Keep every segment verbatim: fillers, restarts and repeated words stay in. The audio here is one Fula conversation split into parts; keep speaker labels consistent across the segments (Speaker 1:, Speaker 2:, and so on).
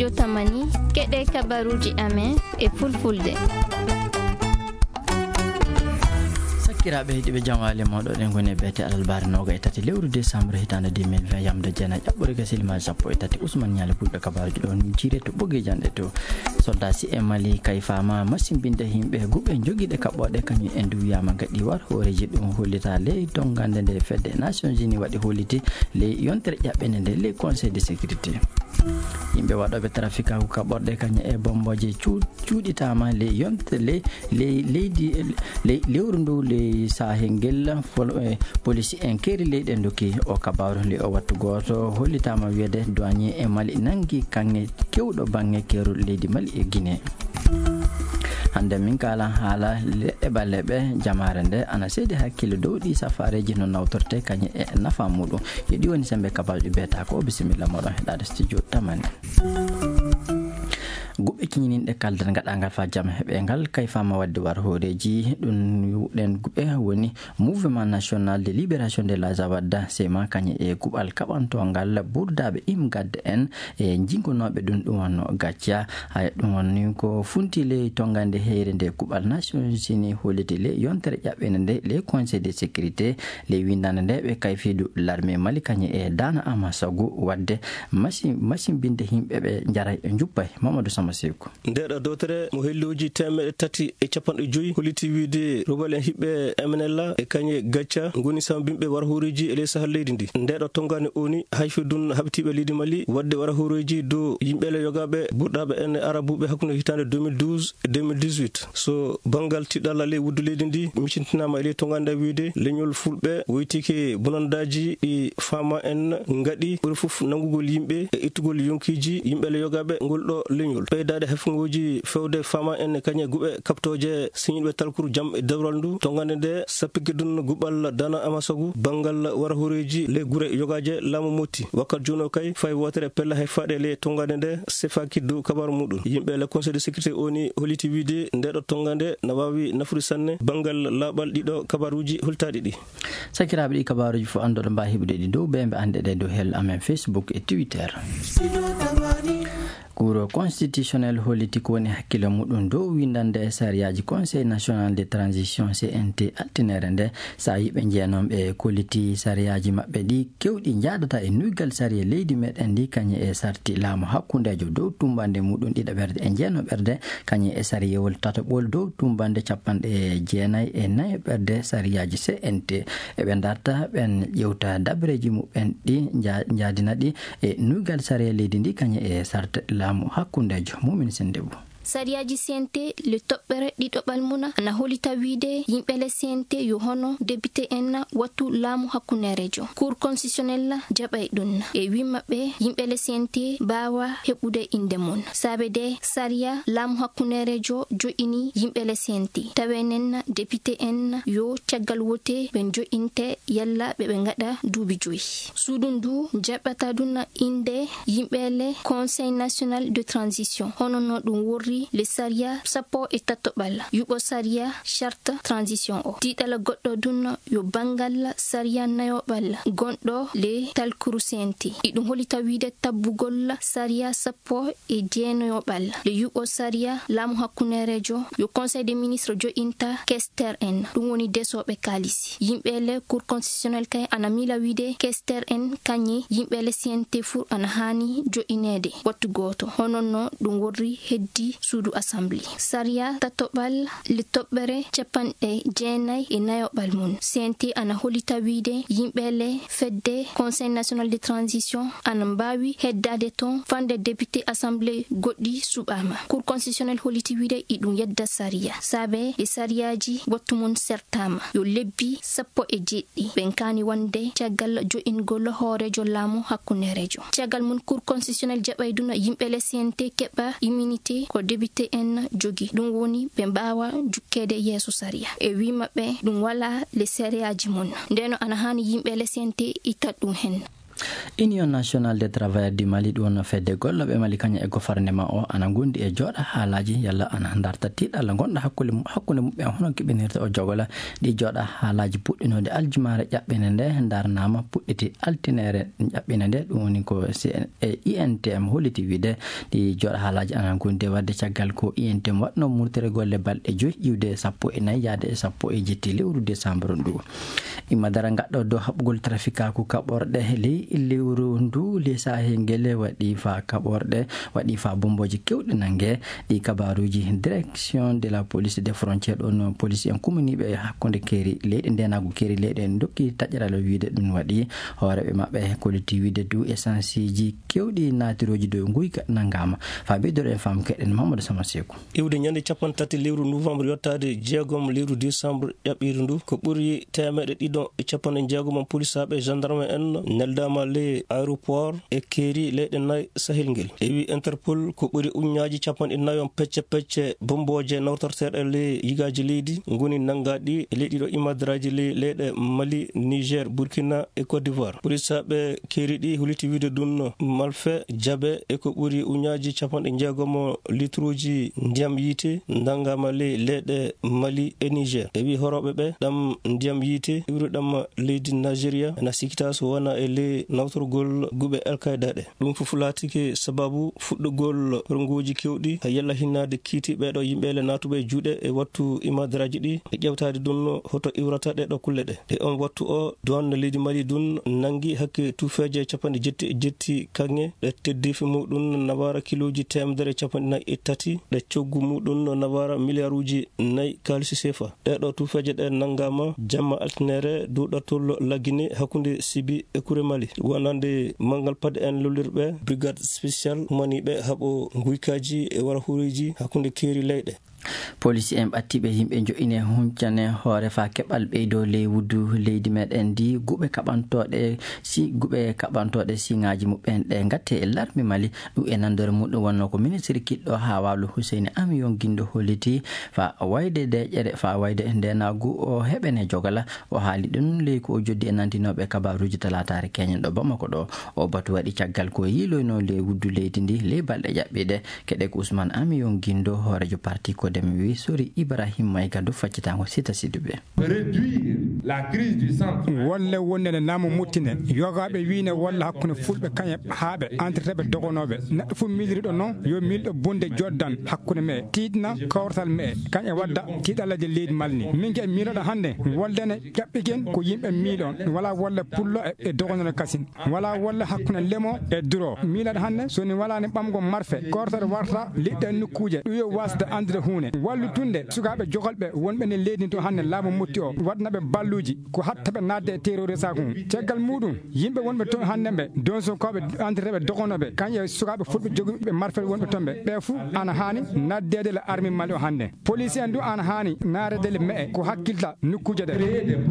Speaker 1: studio Tamani keɗe kabaruji amen e fulfulde.
Speaker 2: Kiraɓe heeɗiɓe jamwale moɗon goni beete alalbare noga e tati lewru décembre hitande deux mille vingt yamde jeena ƴaɓɓore gasilma sappo e tati Ousmane Niale fulɓe kabaruji ɗon jire to ɓogue janɗe to soldat si e Mali kay fama masimbinde himɓe guɓe joguiɗe kaɓɓoɗe kañum en du wiyama gaɗi war horeji ɗum hollita ley tongande nde fedde Nations Unies waɗi holliti ley yontere ƴaɓɓende nde ley conseil de sécurité. Yimɓe waɗoɓe trafic ko kaɓɓorɗe kañum e bomboje cuuɗitama ley yontere ley ley leydi ley lewru ndu ley sahel ngel police en keeri leyɗen doki o kabaru le o wattu goto hollitama wiyede douanier e Mali nangi kange kewɗo bangge keeru leydi Mali e Guinée. Hande min kala haala leɗɗe balleɓe jamare nde ana seedi hakkille dow ɗi safareji no nawtorte kañum e nafa muɗum yeɗi woni sembe kabaruji beta ko bisimilla moɗon heɗade studio Tamani. Guɓɓe kiñininɗe kaldal gaɗangal fa jam heɓengal kay fama wadde war horeji ɗum yuɗen guɓɓe woni mouvement national de libération de la Zawada sema kañum e guɓal kaɓantogal ɓurdaɓe im gadde en e jingonoɓe ɗum ɗum wonno gacca hay ɗum wonni ko funti ley tongande heyre nde guɓal Nations Unies holliti ley yontere ƴaɓɓene nde ley conseil de sécurité ley windande nde ɓe kayfiɗu l'armée Mali kañum e dana ama sagu wadde machine machine binde himɓeɓe jaray e jubbay Mamadou Sama Seko
Speaker 3: ndeɗo dotere mo helloji temmeɗe tati e capanɗe joyyi holiti wiide robal en hiɓɓe M N L e kañe gacca goni sambimɓe wara horeji e ley sahal leydi ndi ndeɗo tongane oni hayfe dun habitiɓe leydi Mali wadde wara horeji do yimɓele yogaɓe ɓurɗaɓe en arabuɓe hakkude hitande deux mille douze et deux mille dix-huit so bangal tiɗɗalla ley wuddu leydi ndi micintinama e ley tongande wiide leñol fulɓe woytiki bonandaji ɗi fama en gaɗi ɓuri foof nangugol yimɓe e ittugol yonkiji yimɓele yogaɓe ngol ɗo leñol ɓeydade hefgoji fewde fama en kañe guɓe kaptoje siñiɓe talkuru jam e dewral ndu tongande nde sappike dun guɓal dana amasagu bangal wara horeji le gure yogaje laamu motti wakkat jono kay fay wotere pella hay faɗe le tongande nde sefaki dow kabaru muɗum yimɓe le conseil de sécurité oni holiti wiide ndeɗo tongande na wawi nafude sanne bangal laaɓal ɗiɗo kabaruji holtaɗi ɗi
Speaker 2: sakiraɓe ɗi kabaruji fo andoɗo mba heɓude ɗi dow ɓe ɓe andeɗe dow hel amen Facebook e Twitter. Cour constitutionnel holliti ko woni hakkille muɗum dow windande e sariyaji conseil national de transition C N T altinere nde sa yiɓe jeenomɓe kolliti sariyaji maɓɓe ɗi kewɗi jadata e nuygal sariya leydi meɗen ndi kañum e sarti laamu hakkudejo dow tumbande muɗum ɗiɗa ɓerde e jeeno ɓerde kañum e sariyewol tataɓol dow tumbande capanɗe jeenayyi e nayo ɓerde sariyaji C N T eɓe darta ɓen ƴewta dabreji muɓen ɗi jaadina ɗi e nuygal sariya leydi ndi kañum e sarte laamu hakkundejo mumin sendebo
Speaker 1: sariyaji C N T le toɓɓere ɗiɗoɓal muna ana holita wiide yimɓele C N T yo hono député en wattu laamu hakkunerejo cour constitutionnel jaɓay ɗum e wi maɓɓe yimɓele C N T bawa heɓude inde mum saabe de sariya laamu hakkunerejo jo'ini yimɓele C N T tawenen député en yo caggal wote ɓe jo'inte yalla ɓe ɓe gaɗa duuɓi joyi suudu ndu jaɓata ɗum inde yimɓele conseil national de transition hono no ɗum worri le saria sappo e tatoɓal yuɓo saria charte transition o tiɗala goɗɗo dun yo bangal saria nayoɓal gonɗo le talkuru C N T iɗum holita wiide tabbugol saria sappo e jeenoyoɓal le yuɓo saria laamu hakkunerejo yo conseil des ministres jo'inta kester en ɗum woni desoɓe kalisi yimɓele cour constitutionnel kay ana mila wiide kester en kañi yimɓele C N T fu ana hani jo'inede wattu goto hononno ɗum worri heddi suudu assembly saria tatoɓal le toɓɓere capanɗe jeenayyi e nayoɓal mum C N T ana holita wiide yimɓele fedde conseil national de transition ana mbawi heddade ton fande député assemblée goɗɗi suɓama cour constitutionnel holiti wiide iɗum yedda saria saabe e sariyaji wattu mum sertama yo lebbi sappo e jeɗɗi ɓen kani wonde caggal jo'ingol hoorejo laamu hakkunerejo caggal mum cour constitutionnel jaɓayduna yimɓele C N T keɓa immunité ko député en jogi ɗum woni ɓe mbawa jukkede yeeso saria e wi maɓɓe ɗum wala le sariyaji mum ndeno ana hani yimɓele C N T itat ɗum hen
Speaker 2: Union nationale des travailleurs du Mali ɗum fedde golloɓe Mali kañum e gouvernement o ana gondi e jooɗa haalaji yalla ana darta tiiɗalla gonɗa hakkude hakkude muɓɓe hono keɓinirta o jogola ɗi jooɗa haalaji puɗɗinode aljumare ƴaɓɓine nde darnama puɗɗiti altinere ƴaɓɓine nde ɗum woni ko I N T M holliti wiide ɗi jooɗa haalaji ana gondi wadde caggal ko I N T M waɗno murtere golle balɗe joyi iwde sappo e nayyi yaade e sappo e jetti lewru décembre ndu imadara gaɗɗo dow haɓgol traficaku kaɓorɗe ley lewru ndu le sahengel waɗi fa kaɓorɗe waɗi fa bomboji kewɗe nangue ɗi kabaruji direction de la police des frontières ɗon police en kumaniɓe hakkude keeri leyɗe ndenago keeri leyɗe en dokki taƴƴeral wiide ɗum waɗi hooreɓe mabɓe koliti wiide du essence ji kewɗi natiroji dow guyka nangama fa ɓeydoro en fam keɗen Mamadou Sama Sekou
Speaker 3: iwde ñande capan tati lewru novembre yottade jeegom lewru décembre ƴaɓɓiru ndu ko ɓuuri temeɗe ɗiɗon e capanɗe jeegom police aɓe gendarme en neldama le aéroport e keeri leyɗe nayyi sahel ngel e wi Interpol ko ɓuri uñaji capanɗe nayon pecce pecce bomboje nawtorteɗe le yigaji leydi goni nangaɗi e leyɗi ɗo imadaraji le leyɗe Mali Niger Burkina e Côte d'Ivoire police aɓe keeri ɗi huliti wiide ɗum malfe jaabe e ko ɓuri uñaji capanɗe jeegomo litre ndiyam yiite dangama le leyɗe Mali e Niger e wi horoɓe ɓe ɗam ndiyam yiite iwri ɗam leydi Nigeria ena sikkita so wona e le nawtorgol guɓe Al-Qaeda ɗe ɗum fof laatike sababu fuɗɗugol rongoji kewɗi ha yalla hinnade kiiti ɓeɗo yimɓele natuɓe e juuɗe e wattu imadaraji ɗi e ƴewtade ɗum hoto iwrata ɗeɗo kulle ɗe e on wattu o douane leydi Mali ɗum nangui hakke tufeje capanɗe jetti e jetti kanŋe ɗe teddifi muɗum nawara kiloji temedere capanɗe nayyi e tati ɗe coggu muɗum nawara milliard uji nayyi kalisi sefa ɗeɗo tufeje ɗe nangama jamma altinere dow ɗattol Laguiné hakkude Sibi e Kuré Mali wonande mangal padde en lollirɓe brigade spécial maniɓe haɓo guykaji e wara hureji hakkude keeri leyɗe
Speaker 2: police en ɓattiɓe yimɓe joƴine huncane hoore fa keɓal ɓeydo ley wuddu leydi meɗen ndi guɓe kaɓantoɗe si guɓe kaɓantoɗe siŋaji muɓɓen ɗe gatte e larmi Mali ɗum e nandore muɗum wonno ko ministre kiɗɗo ha wawlu Hussein Amiyon Guindo holliti fa wayde deƴƴere fa wayde ndenagu o heɓene jogala o haali ɗum ley ko o joddi e nantinoɓe kabaruji talatare keñen ɗo Bamako ɗo o batu waɗi caggal ko yiloyno ley wuddu leydi ndi ley balɗe ƴaɓɓiɗe keɗe ko Ousmane Amiyon Guindo hoorejo parti ko demi wi sori Ibrahim Maïga do faccitango sita sidube
Speaker 4: la crise du centre wolle wonne namu muttine yogaɓe wiine walla hakkude fulɓe kañe haaɓe entreteɓe dogonoɓe neɗɗo fu miliriɗo noon yo milɗo bunde joddan hakkude me tiɗna kawtal me kañe wadda tiɗalaje leydi malni min ke miiloɗo hannde woldene ƴaɓɓiken ko yimɓe miiɗon wala wolle pullo e dogonoɗo kasin wala wolle hakkude lemo e duro miiloɗo hannde soni walani ɓamgo marfe kortode warta liɗɗe nokkuje ɗum yo wasde andude hunde wallutunde sukaɓe jogalɓe wonɓe ne leydi to hannde laamu mutti o waɗnaɓe balluji ko hattaɓe nadde e terroriste kum caggal muɗum yimɓe wonɓe toon hannde ɓe don sokoɓe entreteɓe dogonoɓe kañƴe sukaɓe fulɓe jogiɓe marfel wonɓe toon ɓe ɓe fou ana hani naddede le armi Mali o hannde police en du ana hani naredele me ko hakkilta nokkuje ɗe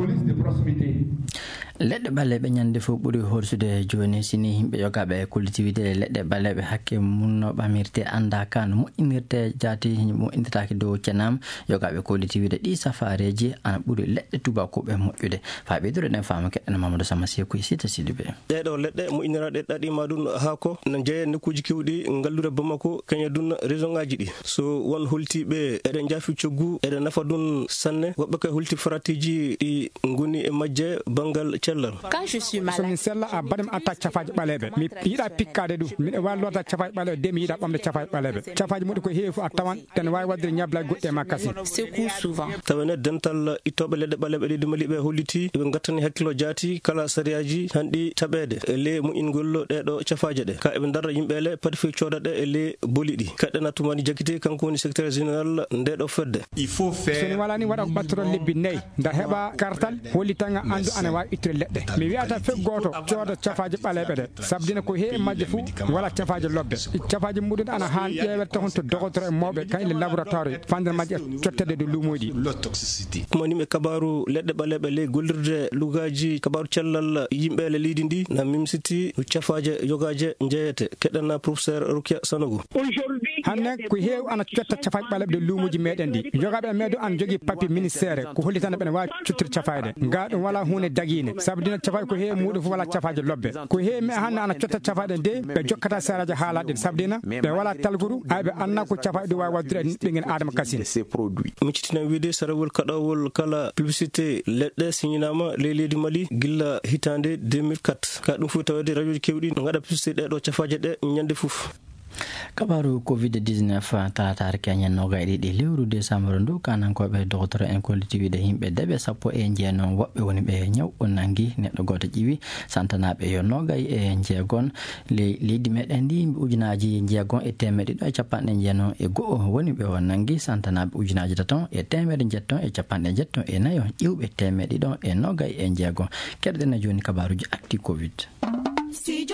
Speaker 2: leɗɗe ɓaleɓe ñande fof ɓuuri horsude joni sini yimɓe yogaɓe collectivité leɗɗe ɓaleɓe hakke munno ɓamirte anda kan moƴƴinirte jaati moƴƴinirtaki dow cenam yogaɓe collectivité ɗi safareji ana ɓuuri leɗɗe tubakoɓe moƴƴude fa ɓeydore ɗen fama keɗɗen Mamadou Sama Sekou sita sidiɓe
Speaker 3: ɗeɗo leɗɗe moƴƴiniraɗe ɗaɗima ɗum haako ne jeeya nokkuji kewɗi ngallure Bamako kaña ɗum région ngaji ɗi so won holtiɓe eɗen jaafi coggu eɗen nafa ɗum sanne woɓɓe kay holti faratiji ɗi goni e majje banggal cellal
Speaker 4: somin sella a baɗem atta cafaji ɓaleɓe mi yiiɗa pikkade ɗum miɗe wawi lorda cafaji ɓaleɓe de mi yiiɗa ɓamde cafaji ɓaleɓe cafaji muɗum ko heewi fof a tawan tene wawi wadde ñablal goɗɗi e makka
Speaker 3: tawene dental ittoɓe leɗɗe ɓaleɓe leydi Mali ɓe holliti ɓe gattani hakkilo jaati kala sariyaji hanɗi taɓede e ley moƴƴingol ɗeɗo cafaje ɗe ka eɓe darra yimɓele paadi fe codaɗe e ley boli ɗi kaɗɗena tumani jakite kanko woni secrétaire général ndeɗo fedde
Speaker 4: soni walani waɗa ko ɓattoro lebbi nayyi nda heeɓa kartal hollitanga andu ana wawi ittude leɗɗe mi wiyata fe goto cooda cafaji ɓaleɓe ɗe sabdina ko heewi majje fou wala cafaji lobbe cafaji muɗum ana han ƴewete toon to docteur e mawɓe kañƴe laboratoire fandere majje cottede de lumoji
Speaker 3: kumaniɓe kabaru leɗɗe ɓaleɓe ley gollirde lugaji kabaru cellal yimɓele leydi ndi na mimsiti cafaje yogaje jeeyete keɗana professeur Rukia Sanogo
Speaker 4: hande ko heewi ana cotta cafaji ɓaleɓe de lumoji meɗen ndi yogaɓe meɗo an jogui papier ministére ko hollitande ɓene wawi cottude cafayde ga ɗum wala hunde daguine sabdina cafa ko he muɗum fu wala cafaje lobbe ko he mi hanna ana cotta cafaɗe de ɓe jokkata saraje haalaɗen sabdina ɓe wala talguru ayɓe anna ko cafaɗe ɗi wawi waddude ɓe gen adama kasine
Speaker 3: mi citinan wiide sarawol kaɗawol kala publicité leɗɗe signanama ley leydi Mali gilla hitande deux mille quatre ka ɗum fu tawede radio ji kewɗi no gaɗa publicité ɗeɗo cafaje ɗe ñande fof.
Speaker 2: kabaru covid dix-neuf talatare keñen noga e ɗiɗi lewru décembre ndu kanankoɓe docteur en collectivité himɓe deɓe sappo e jeenon woɓɓe woni ɓe ñaw o nangi neɗɗo goto ƴiwi santanaɓe yo nogay e jeegon leydi meɗen ndi ujunaji jeegon e temedde ɗiɗo e capanɗe jeenon e go'o woni ɓe o nangi santanaɓe ujunaji taton e temedde jetton e capanɗe jetton e nayo ƴiwɓe temedde ɗiɗo e nogay e jeegon keɗoɗen joni kabaruji acti covid.
Speaker 5: Studio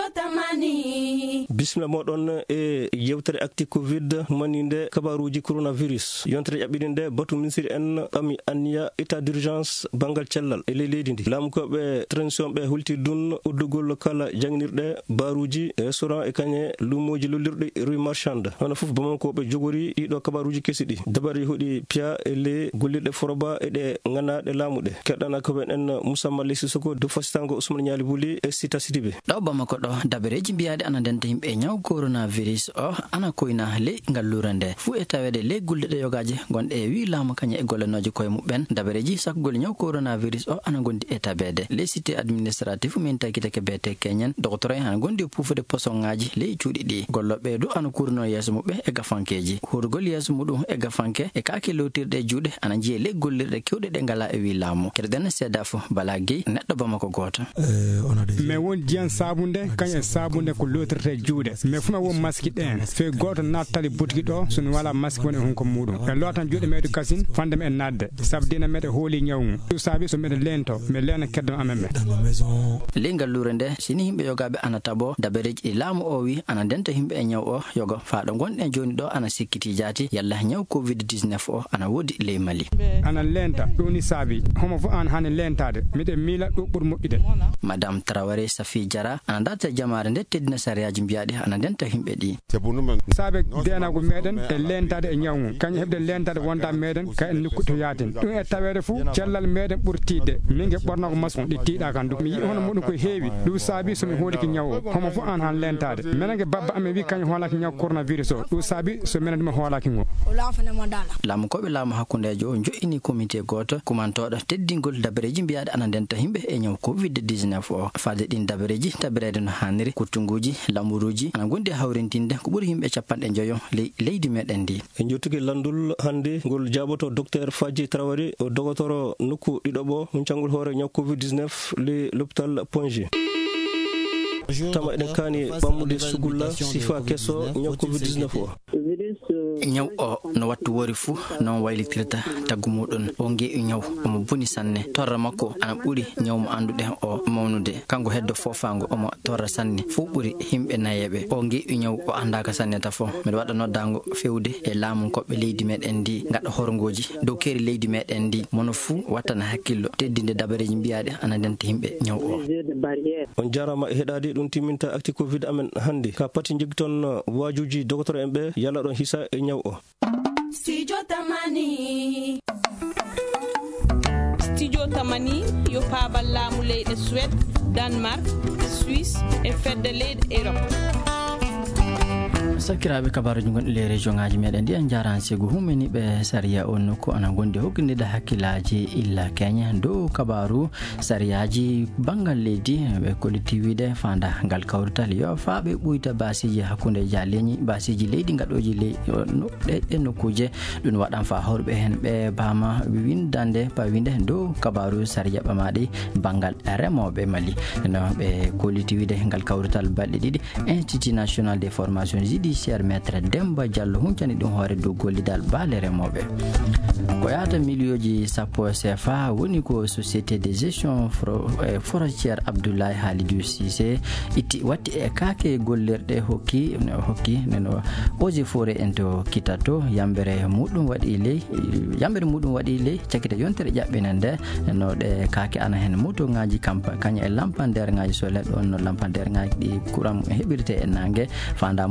Speaker 5: Tamani
Speaker 3: bismillah moɗon e yewtere acti covid maninde kabaruji coronavirus yontere ƴaɓɓiɗi nde batu ministre en ami anniya état d'urgence bangal cellal e ley leydi ndi laamukoɓe transition ɓe hulti dun uddugol kala jangirɗe baruji restaurant e kañe lumoji lollirɗi rue marchande hono foof bamankoɓe jogori ɗiɗo kabaruji kesi ɗi dabari huuɗi piya e ley gollirɗe foroba e ɗe ganaɗe laamuɗe keɗɗana koɓen en Moussa Mali Sissoko do fasitango Ousmane Niali Bouli e Sita Sidibé
Speaker 2: bamako ɗo dabareji mbiyaɗe ana denta yimɓe ñaw coronavirus o ana koyna ley ngallure nde fuu e tawede ley gulɗeɗe yogaji gonɗe e wi laamu kaña e gollanoji koye muɓɓen dabareji sakkugol ñaw coronavirus o ana gondi e tabede ley cité administratif min takitake bete keñen docteur en ana gondi e puufude posonŋaji ley cuuɗi ɗi golloɓe du ana kurno yeeso muɓɓe e gafankeji hurgol yeeso muɗum e gafanke e kaake lowtirɗe juuɗe ana jiiye ley gollirɗe kewɗe ɗe ngala e wi laamu keɗeɗen seeda fo bala gueye neɗɗo bamako goto
Speaker 4: mais won jiyan sabunde kañe sabunde ko lotirte juuɗe mais fuma won masque ɗen fe goto nattali boutique ɗo sono wala masque woni hunko muɗum e lotan juuɗe meɗe kasine fandem e nadde sabdina meɗe hooli ñawmu ɗum saabi so meɗe lento mi lena keddam amen ɓe
Speaker 2: ley ngallure nde sini yimɓe yogaɓe ana tabo dabareji ɗi laamu o wi ana denta yimɓe e ñaw o yoga faaɗo gonɗen joni ɗo ana sikkiti jaati yalla ñaw covid dix-neuf o ana woodi ley Mali
Speaker 4: ana lenta ɗum ni saabi homo fo an hani lentade miɗe miila ɗo ɓuuri moƴƴude
Speaker 2: madame Traoré Safi Diarra ana darta jamare nde teddina sariyaji mbiyaɗi ana denta yimɓe ɗi
Speaker 4: saabe denago meɗen e lentade e ñawmu kañum heɓde lentade wonda meɗen ka en nikkuto yatin ɗum e tawede fou cellal meɗen ɓuuri tidde min gue ɓornako masque ɗi tiiɗa kan ɗum mi yi hono muɗum koye heewi ɗum saabi somi hooliki ñaw o homo fo an han lentade minen gue babba amen wi kañum hoolaki ñaw coronavirus o ɗum saabi so minen ɗum hoolaki ngo
Speaker 2: laamu koɓe laamu hakkudejo o joƴini comité goto kumantoɗo teddingol dabareji mbiyaɗe ana denta yimɓe e ñaw covid dix-neuf o fade ɗin dabareji tabirede no hanniri kuttunguji lamuruji ana gondi hawrintinde ko ɓuuri yimɓe capanɗe joyo leydi meɗen ndi
Speaker 3: e jottugue landul hande ngol jaboto docteur Fadji Traoré o dogotoro nokku ɗiɗoɓo huncangol hoore ñaw covid dix-neuf le l'hôpital Pongi tama eɗen kaani ɓammude sugulla sifa kesso ñaw covid dix-neuf o
Speaker 2: ñaw o no wattu wori fuu non waylitirta taggu muɗum o ngeeƴu ñaw omo boni sanne torra makko ana ɓuuri ñaw mo annduɗen o mawnude kanko heddo fofango omo torra sanne fuu ɓuuri himɓe nayeɓe o ngeeƴu ñaw o andaka sanneta fo mbiɗa waɗa noddago fewde e laamu koɓɓe leydi meɗen ndi gaɗa horgoji dow keeri leydi meɗen ndi mono fuu wattana hakkillo teddinde dabareji mbiyaɗe ana denta yimɓe ñaw o
Speaker 3: on jarama e heɗade ɗum timminta acti covid amen hande ka pati jogui toon wajuji docteur en ɓe yalla ɗon hisa e ñaw o.
Speaker 5: Studio Tamani
Speaker 6: Studio Tamani yo paabal laamu leyɗe Suède, Danemark, Suisse e fedde leyɗe Europe.
Speaker 2: sakiraɓe kabaruji gonɗi le région ngaji meɗen ndi en jaran sigu humeni ɓe sariya o nokku ana gondi hokkidide hakkillaji illa keña dow kabaru sariyaji banggal leydi ɓe collectivité fanda ngal kawrital yo faaɓe ɓuyta basiji hakkude jaleñi basiji leydi gaɗoji ley ɗe nokkuje ɗum waɗan fa horɓe hen ɓe bama windande pawinde dow kabaru sariya ɓamaɗi banggal remoɓe Mali no ɓe collectivité ngal kawrital balɗe ɗiɗi institut national des formations judiciaire maître Demba Diallo huncani ɗum hoore dow gollidal baale remoɓe ko yahata milioji sappo C F A woni ko société de gestion forestière Abdoulaye Halidou Cissé itti watti e kaake gollirɗe hokki hokki neno eaux et forêt ento kitato yambere muɗum waɗi ley yambere muɗum waɗi ley cakkita yontere ƴaɓɓene nde no ɗe kaake ana hen moto ngaji kampa kaña e lampadaire ngaji solaire ɗon no lampadaire ngaji ɗi courant heɓirte e nangue fanda muɗum fa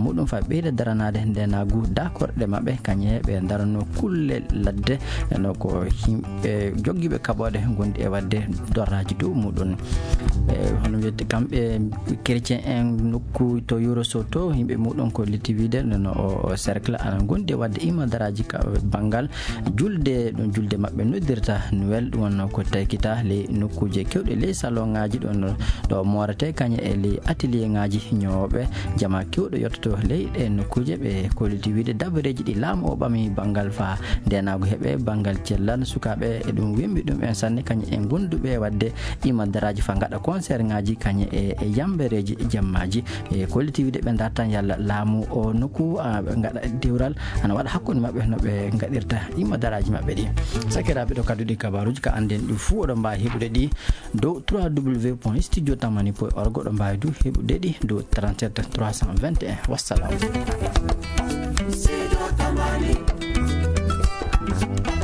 Speaker 2: ɓeyda daranade ndenagu dakorde mabɓe kañe ɓe darano kulle ladde no ko himɓe joggiɓe kaɓode gondi e wadde dorraji dow muɗum hono wiyete kamɓe chrétien en nokku to Yoroso to yimɓe muɗum ko liti wide no o cercle ana gondi e wadde imadaraji ka bangal julde ɗon julde mabɓe noddirta nouvelle ɗum wonno ko taykita le nokkuje kewɗe le salon ngaji ɗon ɗo morete kañe e le atelier ngaji ñooɓe jama kewɗo yottoto leyɗe nokkuje ɓe koliti wide dabareji ɗi laamu o ɓami bangal fa ndenago heeɓe bangal cellal sukaɓe e ɗum wimɓi ɗum en sanne kañe e gonduɓe e wadde imadaraji fa gaɗa concert ngaji kañe e yambereji jammaji e koliti wide ɓe dartan yalla laamu o nokku gaɗa dewral ana waɗa hakkude mabɓe no ɓe gaɗirta imadaraji mabɓe ɗi sakiraɓe ɗo kadduɗi kabaruji ka anden ɗi fuu oɗo mbawi heɓude ɗi dow trois w point studio tamani point org oɗo mbawi du heɓude ɗi dow trente-sept trois cent vingt et un wassalam.